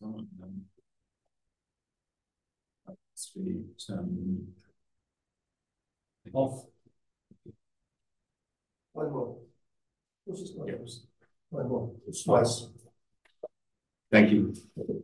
Off. One more. Yes. One more. Twice. Thank you.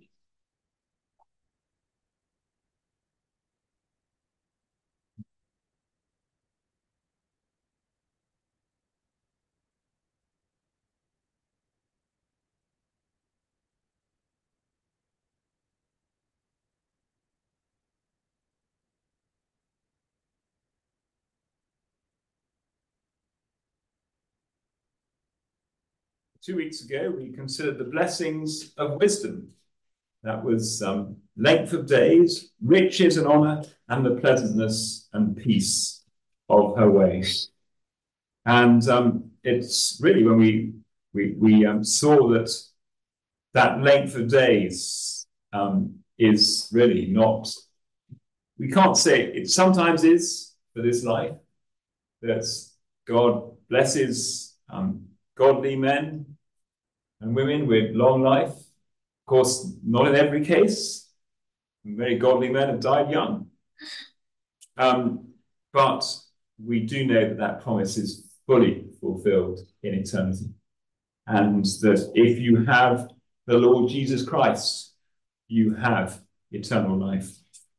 2 weeks ago, we considered the blessings of wisdom. That was length of days, riches and honor, and the pleasantness and peace of her ways. And it's really when we saw that length of days is really not, we can't say it sometimes is for this life, that God blesses godly men and women with long life. Of course, not in every case. Very godly men have died young. But we do know that promise is fully fulfilled in eternity. And that if you have the Lord Jesus Christ, you have eternal life.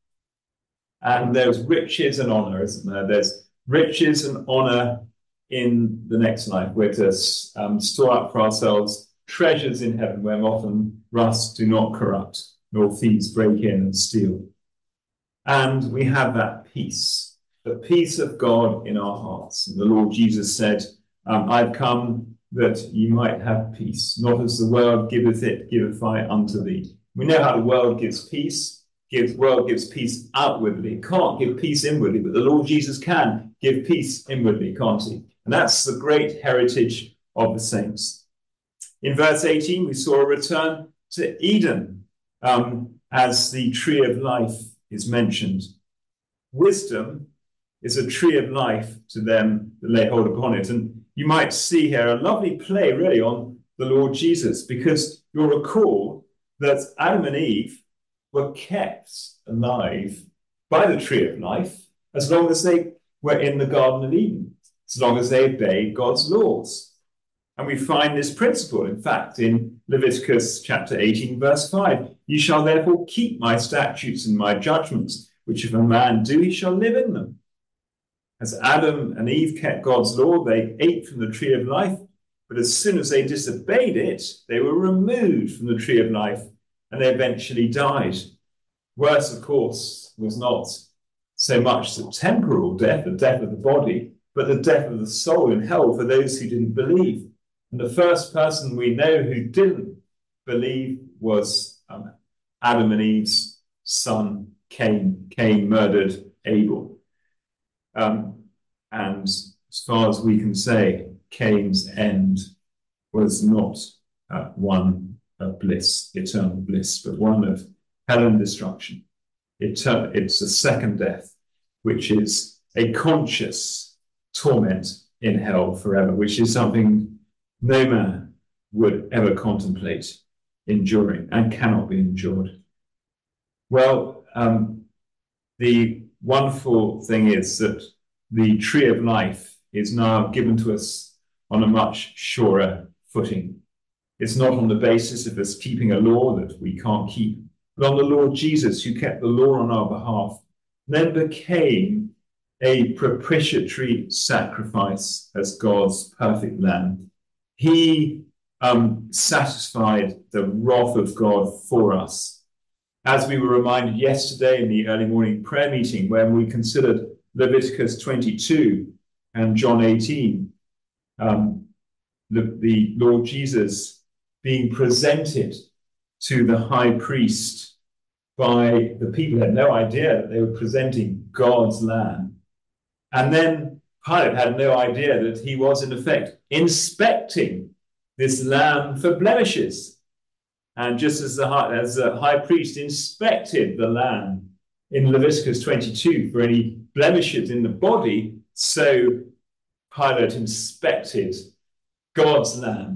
And there's riches and honor, isn't there? There's riches and honor in the next life. We're to store up for ourselves treasures in heaven where moth and rust do not corrupt, nor thieves break in and steal. And we have that peace, the peace of God in our hearts. And the Lord Jesus said, I've come that you might have peace, not as the world giveth it, giveth I unto thee. We know how the world gives peace. The world gives peace outwardly. It can't give peace inwardly, but the Lord Jesus can give peace inwardly, can't he? And that's the great heritage of the saints. In verse 18, we saw a return to Eden as the tree of life is mentioned. Wisdom is a tree of life to them that lay hold upon it. And you might see here a lovely play really on the Lord Jesus, because you'll recall that Adam and Eve were kept alive by the tree of life as long as they were in the Garden of Eden, as long as they obeyed God's laws. And we find this principle, in fact, in Leviticus chapter 18, verse 5. You shall therefore keep my statutes and my judgments, which if a man do, he shall live in them. As Adam and Eve kept God's law, they ate from the tree of life, but as soon as they disobeyed it, they were removed from the tree of life, and they eventually died. Worse, of course, was not so much the temporal death, the death of the body, but the death of the soul in hell for those who didn't believe. And the first person we know who didn't believe was Adam and Eve's son, Cain. Cain murdered Abel. And as far as we can say, Cain's end was not one of bliss, eternal bliss, but one of hell and destruction. It's a second death, which is a conscious torment in hell forever, which is something no man would ever contemplate enduring and cannot be endured. Well, the wonderful thing is that the tree of life is now given to us on a much surer footing. It's not on the basis of us keeping a law that we can't keep, but on the Lord Jesus, who kept the law on our behalf, then became a propitiatory sacrifice as God's perfect lamb. He satisfied the wrath of God for us. As we were reminded yesterday in the early morning prayer meeting, when we considered Leviticus 22 and John 18, the Lord Jesus being presented to the high priest by the people who had no idea that they were presenting God's lamb. And then Pilate had no idea that he was, in effect, inspecting this lamb for blemishes. And just as the high priest inspected the lamb in Leviticus 22 for any blemishes in the body, so Pilate inspected God's lamb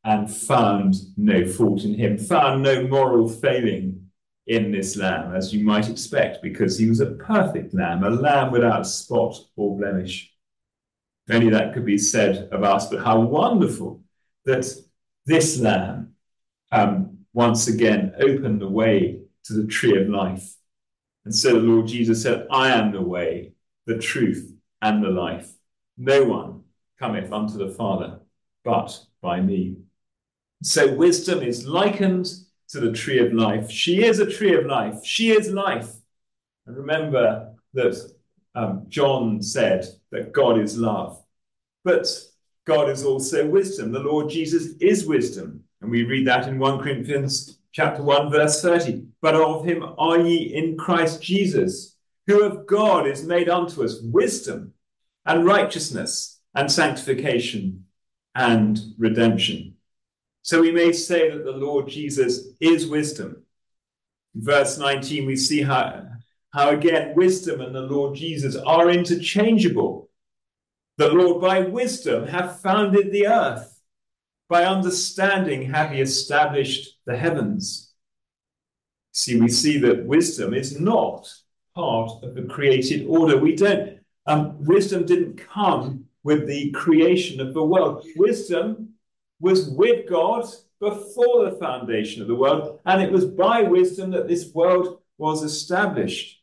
and found no fault in him, found no moral failing in this lamb, as you might expect, because he was a perfect lamb, a lamb without spot or blemish. If only that could be said of us, but how wonderful that this lamb once again opened the way to the tree of life. And so the Lord Jesus said, I am the way, the truth, and the life. No one cometh unto the Father but by me. So wisdom is likened to the tree of life. She is a tree of life. She is life. And remember that John said that God is love. But God is also wisdom. The Lord Jesus is wisdom. And we read that in 1 Corinthians chapter 1, verse 30. But of him are ye in Christ Jesus, who of God is made unto us wisdom and righteousness and sanctification and redemption. So we may say that the Lord Jesus is wisdom. In verse 19, we see how again wisdom and the Lord Jesus are interchangeable. The Lord by wisdom hath founded the earth. By understanding hath he established the heavens. See, we see that wisdom is not part of the created order. Wisdom didn't come with the creation of the world. Wisdom was with God before the foundation of the world, and it was by wisdom that this world was established.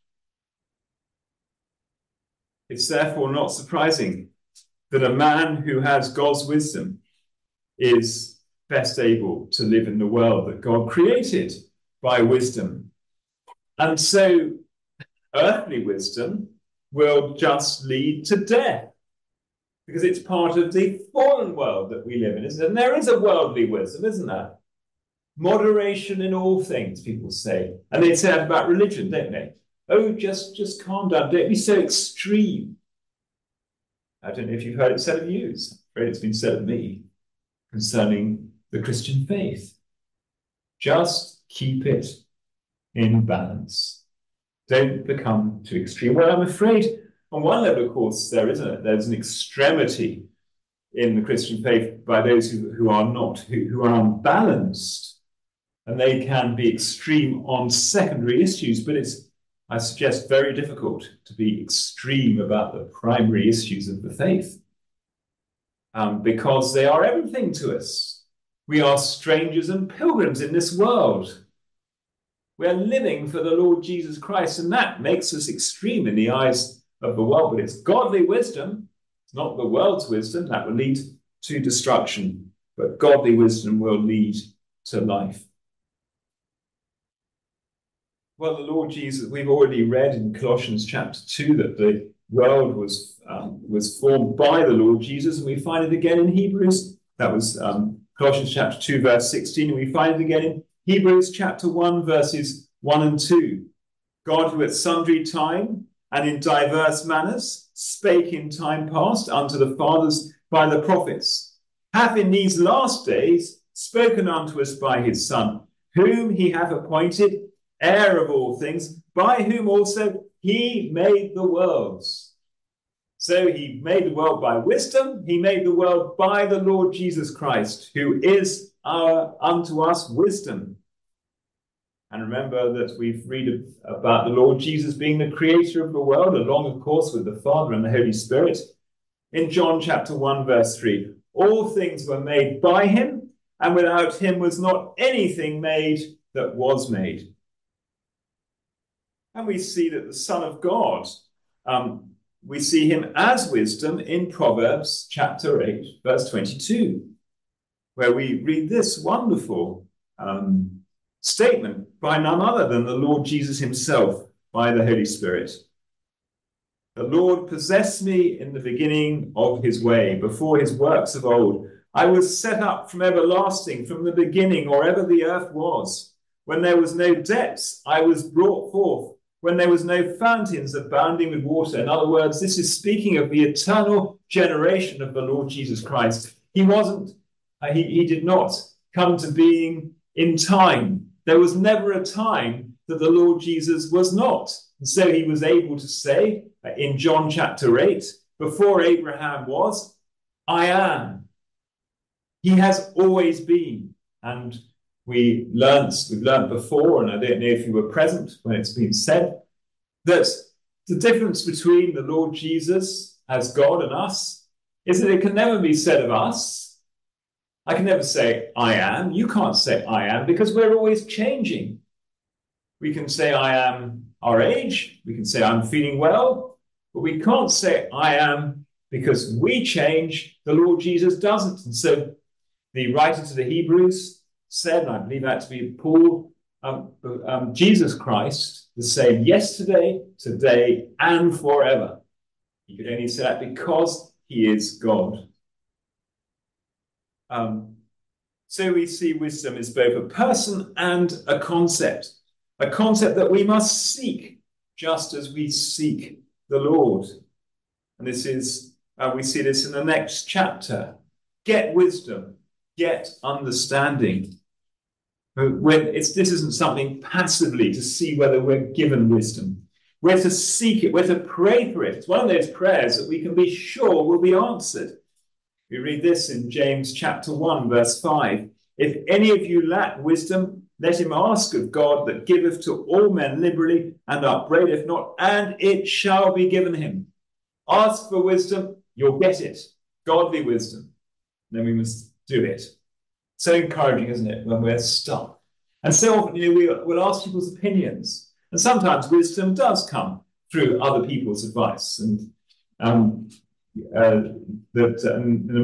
It's therefore not surprising that a man who has God's wisdom is best able to live in the world that God created by wisdom. And so earthly wisdom will just lead to death, because it's part of the fallen world that we live in, isn't it? And there is a worldly wisdom, isn't there? Moderation in all things, people say. And they say that about religion, don't they? Oh, just calm down. Don't be so extreme. I don't know if you've heard it said of you. I'm afraid it's been said of me concerning the Christian faith. Just keep it in balance. Don't become too extreme. Well, I'm afraid on one level, of course, there's an extremity in the Christian faith by those who are not, who are unbalanced, and they can be extreme on secondary issues, but it's, I suggest, very difficult to be extreme about the primary issues of the faith, because they are everything to us. We are strangers and pilgrims in this world. We are living for the Lord Jesus Christ, and that makes us extreme in the eyes of the world, but it's godly wisdom. It's not the world's wisdom that will lead to destruction, but godly wisdom will lead to life. Well, the Lord Jesus, we've already read in Colossians chapter 2 that the world was formed by the Lord Jesus, and we find it again in Hebrews. That was Colossians chapter 2, verse 16, and we find it again in Hebrews chapter 1, verses 1 and 2. God, who at sundry time and in diverse manners spake in time past unto the fathers by the prophets, hath in these last days spoken unto us by his Son, whom he hath appointed heir of all things, by whom also he made the worlds. So he made the world by wisdom, he made the world by the Lord Jesus Christ, who is unto us wisdom. And remember that we've read about the Lord Jesus being the creator of the world, along, of course, with the Father and the Holy Spirit. In John chapter 1, verse 3, all things were made by him, and without him was not anything made that was made. And we see that the Son of God, we see him as wisdom in Proverbs chapter 8, verse 22, where we read this wonderful statement by none other than the Lord Jesus himself by the Holy Spirit. The Lord possessed me in the beginning of his way, before his works of old. I was set up from everlasting, from the beginning, or ever the earth was. When there was no depths, I was brought forth. When there was no fountains abounding with water. In other words, this is speaking of the eternal generation of the Lord Jesus Christ. He did not come to being in time. There was never a time that the Lord Jesus was not. And so he was able to say in John chapter 8, before Abraham was, I am. He has always been. And we've learnt before, and I don't know if you were present when it's been said, that the difference between the Lord Jesus as God and us is that it can never be said of us. I can never say, I am. You can't say, I am, because we're always changing. We can say, I am our age. We can say, I'm feeling well. But we can't say, I am, because we change. The Lord Jesus doesn't. And so the writer to the Hebrews said, and I believe that to be Paul, Jesus Christ, the same yesterday, today, and forever. You could only say that because he is God. So we see wisdom is both a person and a concept that we must seek just as we seek the Lord. And this is, we see this in the next chapter. Get wisdom, get understanding. This isn't something passively to see whether we're given wisdom. We're to seek it, we're to pray for it. It's one of those prayers that we can be sure will be answered. We read this in James chapter 1, verse 5. If any of you lack wisdom, let him ask of God that giveth to all men liberally and upbraideth not, and it shall be given him. Ask for wisdom, you'll get it. Godly wisdom. Then we must do it. So encouraging, isn't it, when we're stuck? And so often, we'll ask people's opinions. And sometimes wisdom does come through other people's advice. And in the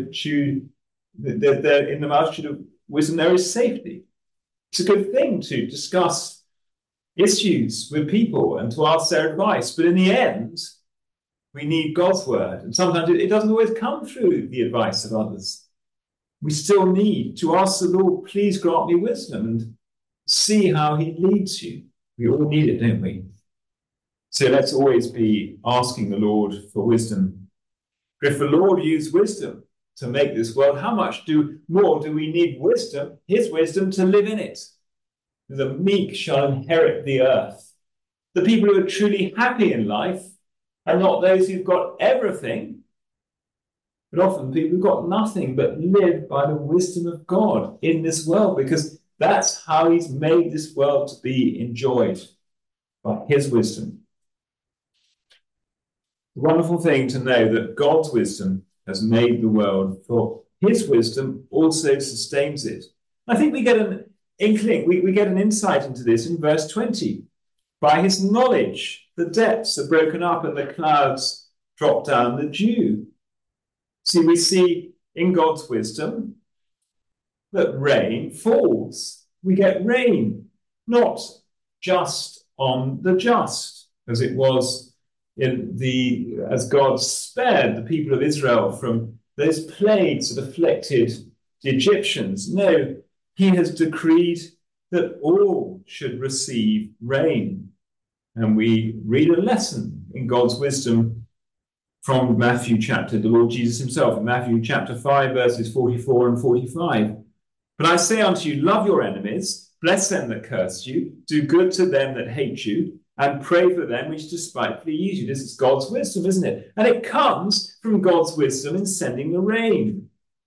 multitude of wisdom, there is safety. It's a good thing to discuss issues with people and to ask their advice. But in the end, we need God's word. And sometimes it doesn't always come through the advice of others. We still need to ask the Lord, please grant me wisdom, and see how he leads you. We all need it, don't we? So let's always be asking the Lord for wisdom. If the Lord used wisdom to make this world, how much more do we need wisdom, his wisdom, to live in it? The meek shall inherit the earth. The people who are truly happy in life are not those who've got everything, but often people who've got nothing but live by the wisdom of God in this world, because that's how he's made this world to be enjoyed, by his wisdom. The wonderful thing to know that God's wisdom has made the world, for his wisdom also sustains it. I think we get an inkling, we get an insight into this in verse 20. By his knowledge, the depths are broken up and the clouds drop down the dew. See, we see in God's wisdom that rain falls. We get rain, not just on the just, as it was as God spared the people of Israel from those plagues that afflicted the Egyptians. No, he has decreed that all should receive rain. And we read a lesson in God's wisdom from Matthew chapter, the Lord Jesus himself, in Matthew chapter 5, verses 44 and 45. But I say unto you, love your enemies, bless them that curse you, do good to them that hate you, and pray for them which despitefully use you. This is God's wisdom, isn't it? And it comes from God's wisdom in sending the rain.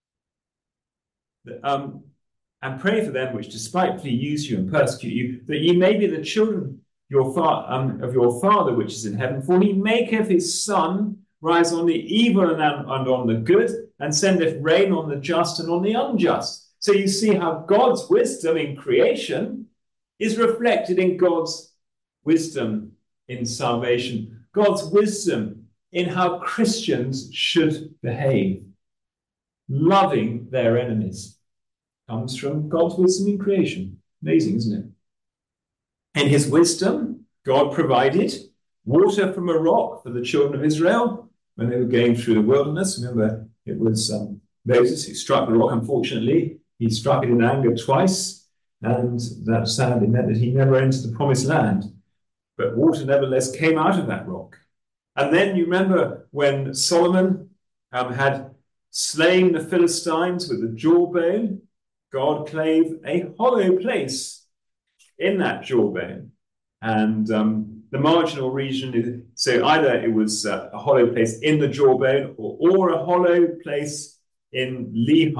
And pray for them which despitefully use you and persecute you, that ye may be the children of your Father which is in heaven. For he maketh his sun rise on the evil and on the good, and sendeth rain on the just and on the unjust. So you see how God's wisdom in creation is reflected in God's wisdom in salvation. God's wisdom in how Christians should behave. Loving their enemies comes from God's wisdom in creation. Amazing, isn't it? In his wisdom, God provided water from a rock for the children of Israel when they were going through the wilderness. Remember, it was Moses who struck the rock. Unfortunately, he struck it in anger twice, and that sadly meant that he never entered the promised land. But water nevertheless came out of that rock. And then you remember when Solomon had slain the Philistines with the jawbone, God clave a hollow place in that jawbone. And the marginal region, so either it was a hollow place in the jawbone or a hollow place in Lehi.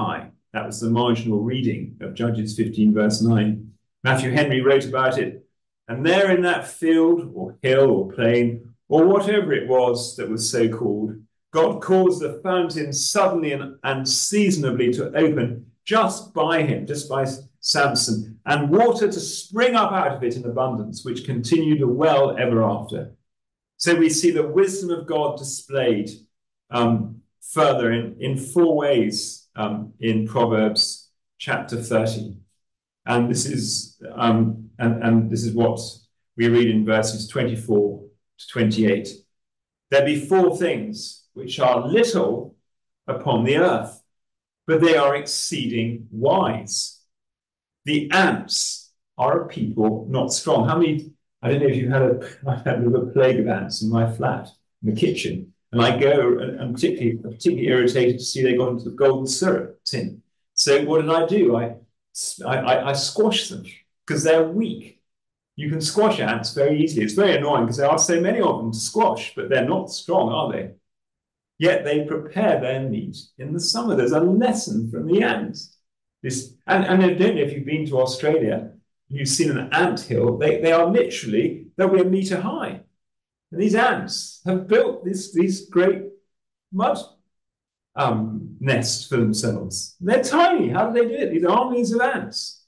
That was the marginal reading of Judges 15, verse 9. Matthew Henry wrote about it. And there in that field or hill or plain or whatever it was that was so called, God caused the fountain suddenly and unseasonably to open just by him, just by Samson, and water to spring up out of it in abundance, which continued a well ever after. So we see the wisdom of God displayed further in four ways in Proverbs chapter 30. And this is this is what we read in verses 24 to 28. There be four things which are little upon the earth, but they are exceeding wise. The ants are a people not strong. How many? I don't know if you had I've had a plague of ants in my flat, in the kitchen, and I go and I'm particularly irritated to see they got into the golden syrup tin. So what did I do? I squash them because they're weak. You can squash ants very easily. It's very annoying because there are so many of them to squash, but they're not strong, are they? Yet they prepare their meat in the summer. There's a lesson from the ants. And I don't know if you've been to Australia, you've seen an ant hill. They are literally, they'll be a metre high. And these ants have built these great mud nests for themselves. They're tiny. How do they do it? These armies of ants.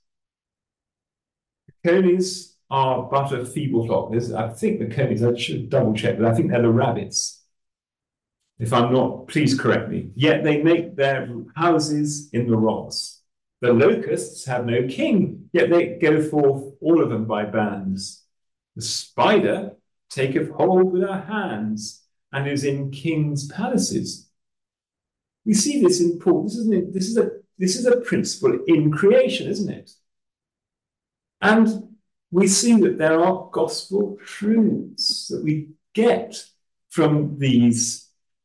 The conies are but a feeble flock. I think the conies, I should double check, but I think they're the rabbits. If I'm not, please correct me. Yet they make their houses in the rocks. The locusts have no king, yet they go forth, all of them by bands. The spider taketh hold with her hands and is in kings' palaces. We see this in Paul. This is a principle in creation, isn't it? And we see that there are gospel truths that we get from these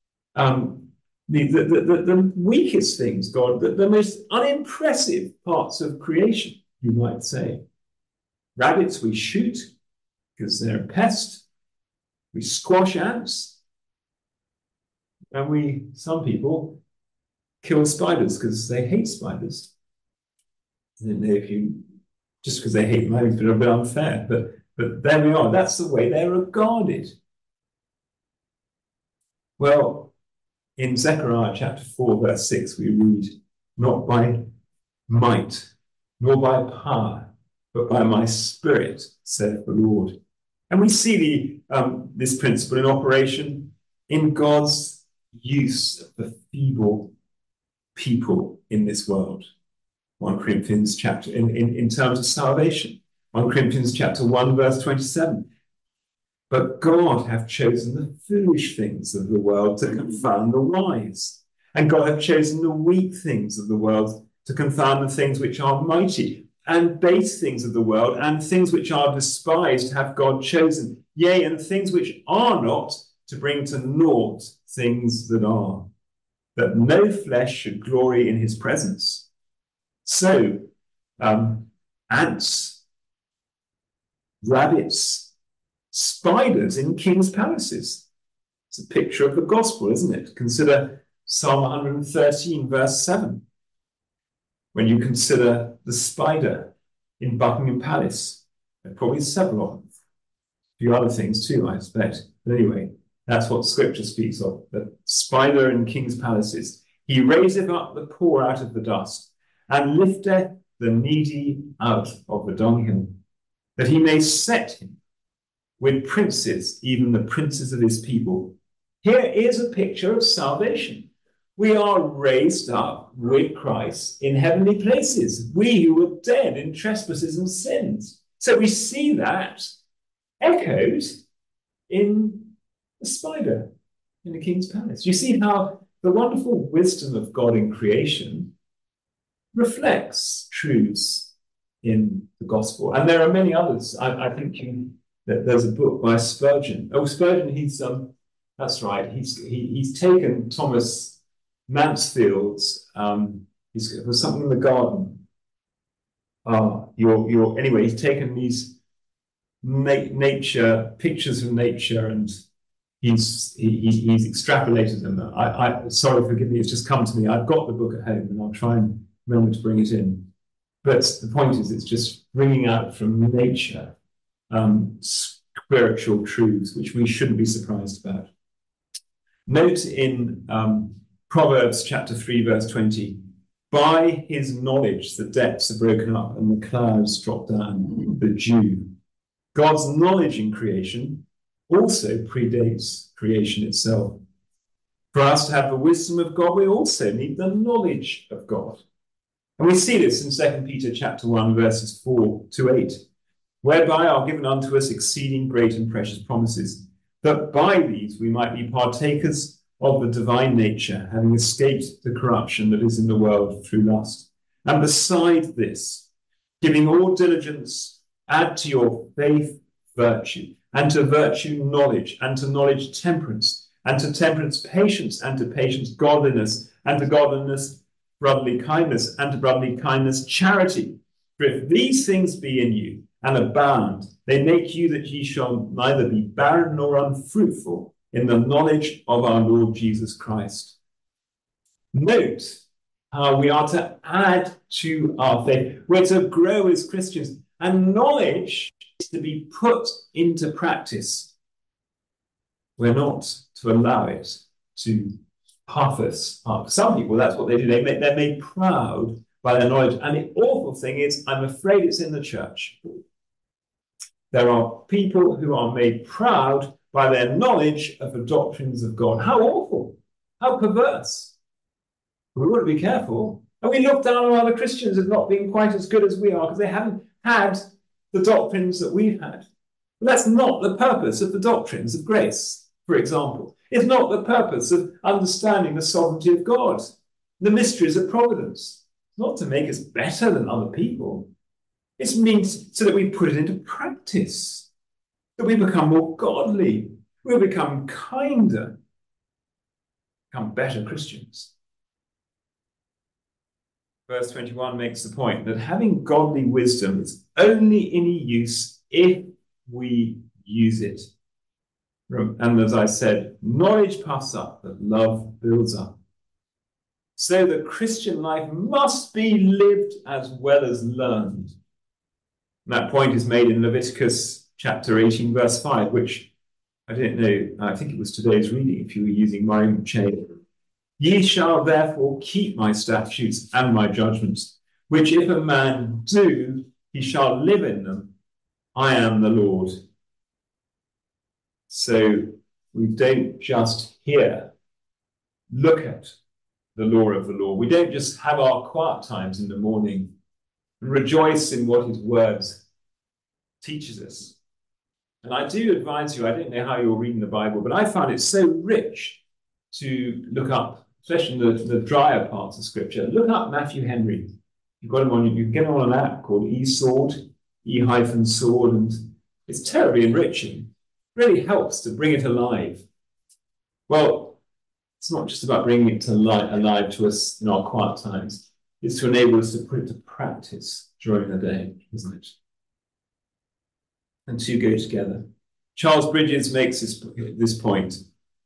the weakest things, God, the most unimpressive parts of creation, you might say. Rabbits we shoot because they're a pest. We squash ants. And some people kill spiders because they hate spiders. I don't know if just because they hate them, I think it's a bit unfair, but there we are. That's the way they're regarded. Well, in Zechariah chapter 4, verse 6, we read, not by might, nor by power, but by my spirit, saith the Lord. And we see this principle in operation in God's use of the feeble people in this world. 1 Corinthians chapter, in terms of salvation. 1 Corinthians chapter 1, verse 27. But God hath chosen the foolish things of the world to confound the wise. And God hath chosen the weak things of the world to confound the things which are mighty. And base things of the world and things which are despised hath God chosen. Yea, and things which are not, to bring to naught things that are, that no flesh should glory in his presence. So, ants, rabbits, spiders in king's palaces. It's a picture of the gospel, isn't it? Consider Psalm 113, verse 7. When you consider the spider in Buckingham Palace, there are probably several of them. A few other things too, I expect. But anyway, that's what scripture speaks of, the spider in king's palaces. He raiseth up the poor out of the dust, and lifteth the needy out of the dunghill, that he may set him with princes, even the princes of his people. Here is a picture of salvation. We are raised up with Christ in heavenly places, we who were dead in trespasses and sins. So we see that echoed in the spider in the king's palace. You see how the wonderful wisdom of God in creation reflects truths in the gospel. And there are many others. I think there's a book by Spurgeon. Oh, Spurgeon, that's right. He's taken Thomas Mansfield's, it was something in the garden. Anyway, he's taken these nature pictures of nature and he's extrapolated them. Sorry, forgive me, it's just come to me. I've got the book at home and I'll try and remember to bring it in. But the point is, it's just bringing out from nature spiritual truths, which we shouldn't be surprised about. Note in Proverbs chapter 3, verse 20, by his knowledge, the depths are broken up and the clouds drop down, the dew. God's knowledge in creation also predates creation itself. For us to have the wisdom of God, we also need the knowledge of God. And we see this in 2 Peter chapter 1, verses 4 to 8, whereby are given unto us exceeding great and precious promises, that by these we might be partakers of the divine nature, having escaped the corruption that is in the world through lust. And beside this, giving all diligence, add to your faith virtue, and to virtue knowledge, and to knowledge temperance, and to temperance patience, and to patience godliness, and to godliness brotherly kindness, and to brotherly kindness charity. For if these things be in you, and abound, they make you that ye shall neither be barren nor unfruitful in the knowledge of our Lord Jesus Christ. Note how we are to add to our faith. We're to grow as Christians, and knowledge is to be put into practice. We're not to allow it to puff us up. Some people, that's what they do. They're made proud by their knowledge. And the awful thing is, I'm afraid it's in the church. There are people who are made proud by their knowledge of the doctrines of God. How awful. How perverse. We ought to be careful. And we look down on other Christians as not being quite as good as we are because they haven't had the doctrines that we've had. But that's not the purpose of the doctrines of grace, for example. It's not the purpose of understanding the sovereignty of God, the mysteries of providence. It's not to make us better than other people. It means so that we put it into practice, that we become more godly, we'll become kinder, become better Christians. Verse 21 makes the point that having godly wisdom is only any use if we use it. And as I said, knowledge puffs up, but love builds up. So the Christian life must be lived as well as learned. And that point is made in Leviticus chapter 18, verse 5, which I don't know, I think it was today's reading if you were using my own chain. Ye shall therefore keep my statutes and my judgments, which if a man do, he shall live in them. I am the Lord. So we don't just hear, look at the law of the Lord. We don't just have our quiet times in the morning and rejoice in what his words teaches us. And I do advise you, I don't know how you're reading the Bible, but I found it so rich to look up, especially the drier parts of Scripture. Look up Matthew Henry. You've got him on, you can get him on an app called eSword, E-Sword, and it's terribly enriching. Really helps to bring it alive. Well, it's not just about bringing it alive to us in our quiet times. It's to enable us to put it to practice during the day, isn't it? And two go together. Charles Bridges makes this point.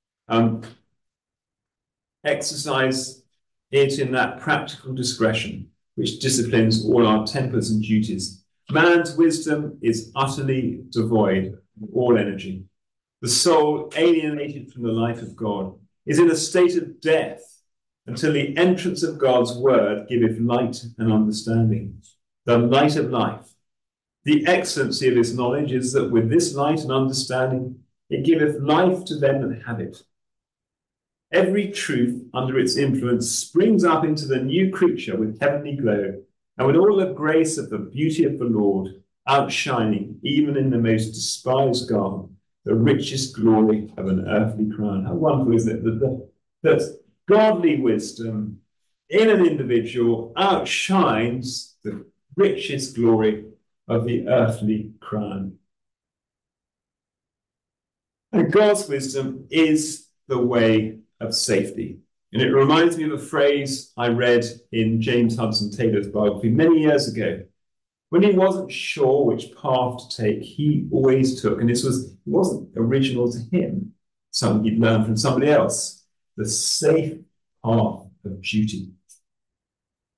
Exercise it in that practical discretion which disciplines all our tempers and duties. Man's wisdom is utterly devoid of all energy. The soul, alienated from the life of God, is in a state of death until the entrance of God's word giveth light and understanding, the light of life. The excellency of his knowledge is that with this light and understanding, it giveth life to them that have it. Every truth under its influence springs up into the new creature with heavenly glow, and with all the grace of the beauty of the Lord, outshining, even in the most despised garb, the richest glory of an earthly crown. How wonderful, isn't it, that godly wisdom in an individual outshines the richest glory of the earthly crown. And God's wisdom is the way of safety. And it reminds me of a phrase I read in James Hudson Taylor's biography many years ago. When he wasn't sure which path to take, he always took, and it wasn't original to him, something he'd learned from somebody else, the safe path of duty.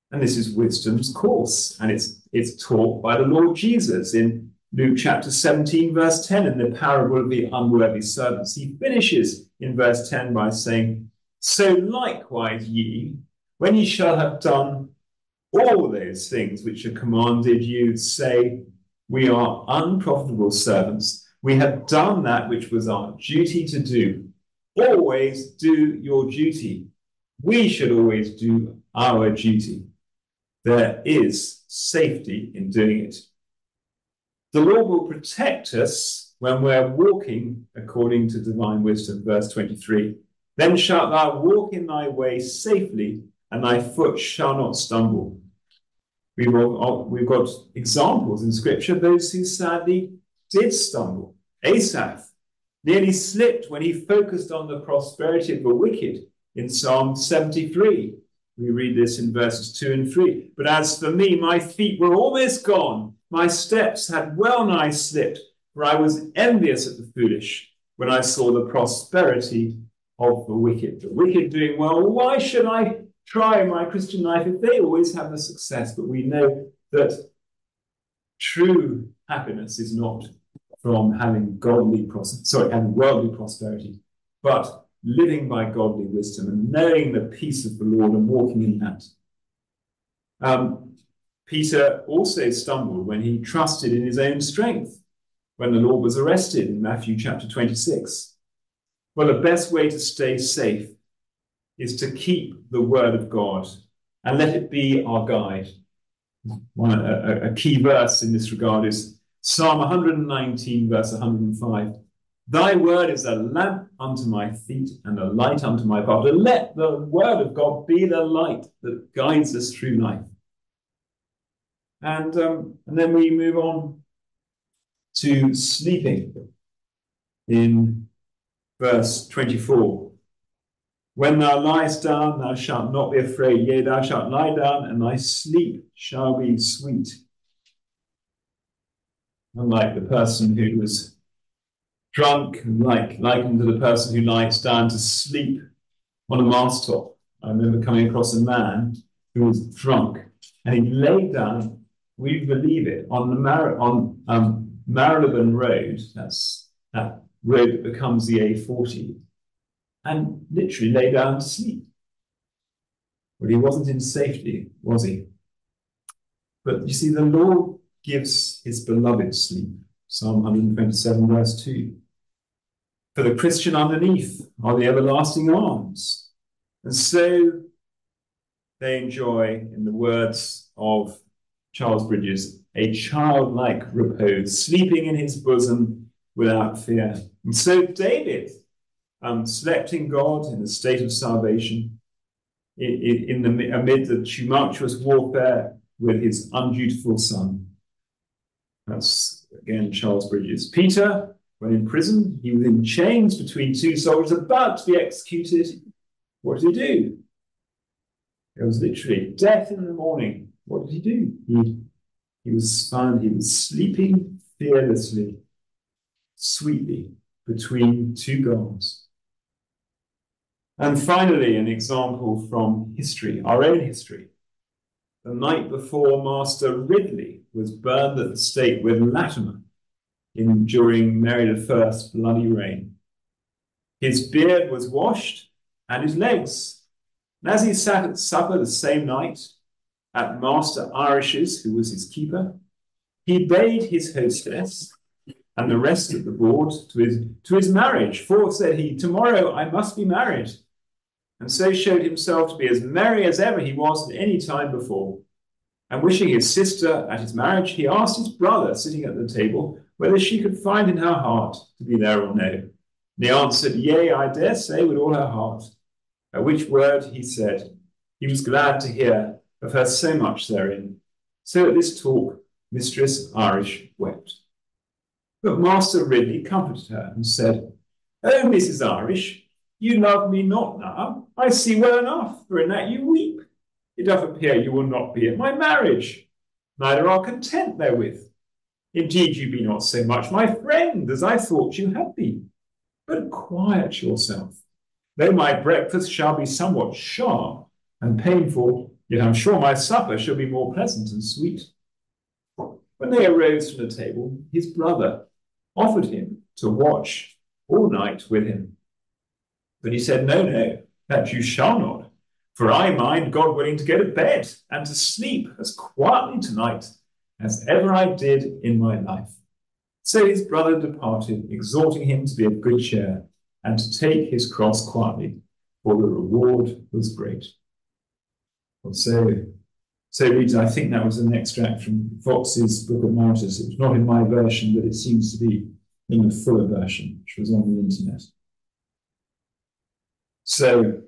And this is wisdom's course, and it's taught by the Lord Jesus in Luke chapter 17, verse 10, in the parable of the unworthy servants. He finishes in verse 10 by saying, "So likewise ye, when ye shall have done all those things which are commanded you, say, we are unprofitable servants. We have done that which was our duty to do. Always do your duty." We should always do our duty. There is safety in doing it. The Lord will protect us when we're walking according to divine wisdom, verse 23. Then shalt thou walk in thy way safely, and thy foot shall not stumble. We've got examples in Scripture of those who sadly did stumble. Asaph nearly slipped when he focused on the prosperity of the wicked in Psalm 73. We read this in verses 2 and 3. But as for me, my feet were almost gone. My steps had well nigh slipped, for I was envious at the foolish when I saw the prosperity of the wicked. The wicked doing well. Why should I try my Christian life if they always have the success? But we know that true happiness is not from having worldly prosperity, but living by godly wisdom and knowing the peace of the Lord and walking in that. Peter also stumbled when he trusted in his own strength when the Lord was arrested in Matthew chapter 26. Well, the best way to stay safe is to keep the word of God and let it be our guide. A key verse in this regard is Psalm 119, verse 105. Thy word is a lamp unto my feet and a light unto my path. And let the word of God be the light that guides us through life. And then we move on to sleeping in verse 24. When thou liest down, thou shalt not be afraid. Yea, thou shalt lie down, and thy sleep shall be sweet. Unlike the person who was drunk, likened to the person who lies down to sleep on a masttop. I remember coming across a man who was drunk, and he laid down, we believe it, on Marylebone Road. That's that road that becomes the A40, and literally lay down to sleep. Well, he wasn't in safety, was he? But you see, the Lord gives his beloved sleep. Psalm 127, verse 2. For the Christian underneath are the everlasting arms. And so they enjoy, in the words of Charles Bridges, a childlike repose, sleeping in his bosom without fear. And so David slept in God in the state of salvation, amid the tumultuous warfare with his undutiful son. That's, again, Charles Bridges. Peter, when in prison, he was in chains between two soldiers about to be executed. What did he do? It was literally death in the morning. What did he do? He was found, he was sleeping fearlessly, sweetly, between two gods. And finally, an example from history, our own history. The night before Master Ridley was burned at the stake with Latimer during Mary I's bloody reign. His beard was washed and his legs. And as he sat at supper the same night at Master Irish's, who was his keeper, he bade his hostess and the rest of the board to his marriage. For, said he, tomorrow I must be married. And so showed himself to be as merry as ever he was at any time before. And wishing his sister at his marriage, he asked his brother, sitting at the table, whether she could find in her heart to be there or no. And he answered, Yea, I dare say, with all her heart. At which word he said, he was glad to hear of her so much therein. So at this talk, Mistress Irish wept. But Master Ridley comforted her and said, Oh, Mrs. Irish, you love me not now. I see well enough, for in that you weep. It doth appear you will not be at my marriage, neither are content therewith. Indeed, you be not so much my friend as I thought you had been. But quiet yourself. Though my breakfast shall be somewhat sharp and painful, Yet I'm sure my supper shall be more pleasant and sweet. When they arose from the table, his brother offered him to watch all night with him. But he said, No, no, that you shall not. For I mind, God willing, to go to bed and to sleep as quietly tonight as ever I did in my life. So his brother departed, exhorting him to be of good cheer and to take his cross quietly, for the reward was great. So reads, I think that was an extract from Fox's Book of Martyrs. It was not in my version, but it seems to be in the fuller version, which was on the internet. So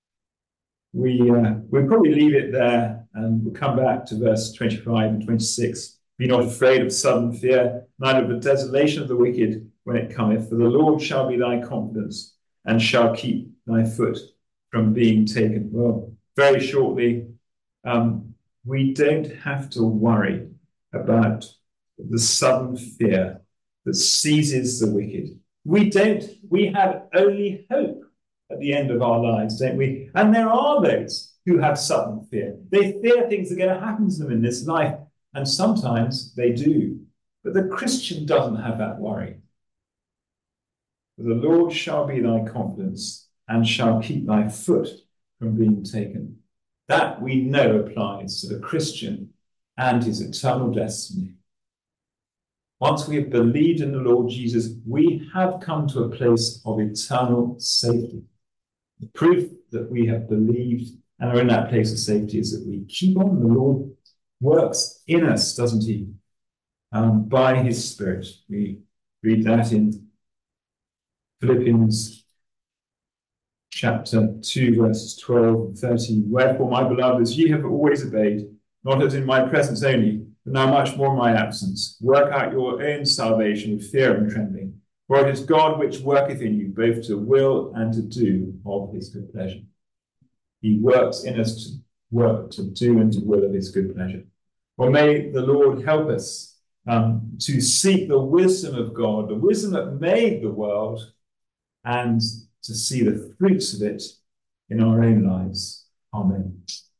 we'll probably leave it there, and we'll come back to verse 25 and 26. Be not afraid of sudden fear, neither of the desolation of the wicked when it cometh, for the Lord shall be thy confidence, and shall keep thy foot from being taken. Well, very shortly, we don't have to worry about the sudden fear that seizes the wicked. We have only hope at the end of our lives, don't we? And there are those who have sudden fear. They fear things are going to happen to them in this life, and sometimes they do. But the Christian doesn't have that worry. For the Lord shall be thy confidence, and shall keep thy foot from being taken. That we know applies to the Christian and his eternal destiny. Once we have believed in the Lord Jesus, we have come to a place of eternal safety. The proof that we have believed and are in that place of safety is that we keep on. The Lord works in us, doesn't he? By his Spirit. We read that in Philippians chapter 2, verses 12 and 13. Wherefore, my beloved, as ye have always obeyed, not as in my presence only, but now much more in my absence, work out your own salvation with fear and trembling. For it is God which worketh in you, both to will and to do of his good pleasure. He works in us to work, to do and to will of his good pleasure. Well, may the Lord help us to seek the wisdom of God, the wisdom that made the world, and to see the fruits of it in our own lives. Amen.